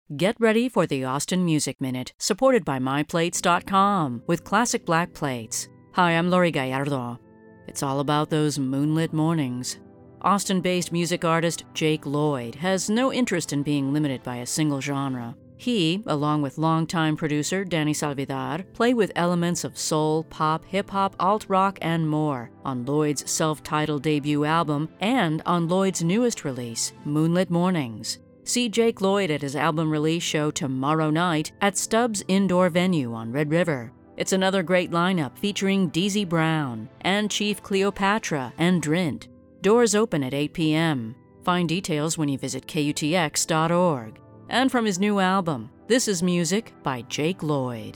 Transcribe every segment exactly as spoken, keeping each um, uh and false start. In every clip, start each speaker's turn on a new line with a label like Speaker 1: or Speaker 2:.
Speaker 1: Get ready for the Austin Music Minute, supported by my plates dot com with classic black plates. Hi, I'm Lori Gallardo. It's all about those moonlit mornings. Austin-based music artist Jake Lloyd has no interest in being limited by a single genre. He, along with longtime producer Danny Salvidar, play with elements of soul, pop, hip-hop, alt-rock, and more on Lloyd's self-titled debut album and on Lloyd's newest release, Moonlit Mornings. See Jake Lloyd at his album release show tomorrow night at Stubbs Indoor Venue on Red River. It's another great lineup featuring Deezy Brown and Chief Cleopatra and Drint. Doors open at eight p.m. Find details when you visit K U T X dot org. And from his new album, this is music by Jake Lloyd.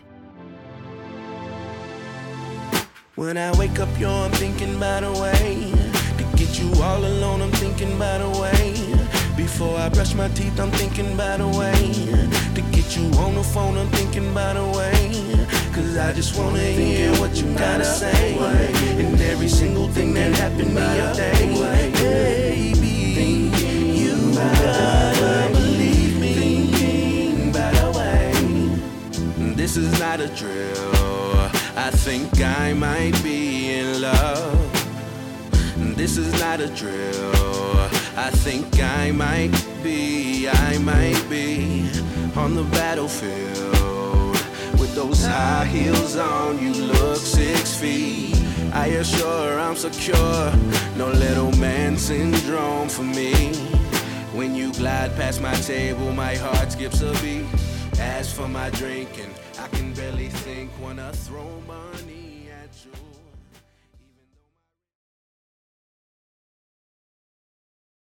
Speaker 2: When I wake up, yo, I'm thinking about a way to get you all alone. I'm thinking about a way. Before I brush my teeth, I'm thinking about a way to get you on the phone. I'm thinking about a way, cause I just wanna hear what you gotta say. And every single thing that happened me a day, baby, you gotta believe me. Thinking about a way. This is not a drill. I think I might be in love. This is not a drill. I think I might be, I might be on the battlefield with those high heels on. You look six feet. I assure I'm secure. No little man syndrome for me. When you glide past my table, my heart skips a beat. As for my drinking, I can barely think. Wanna throw money.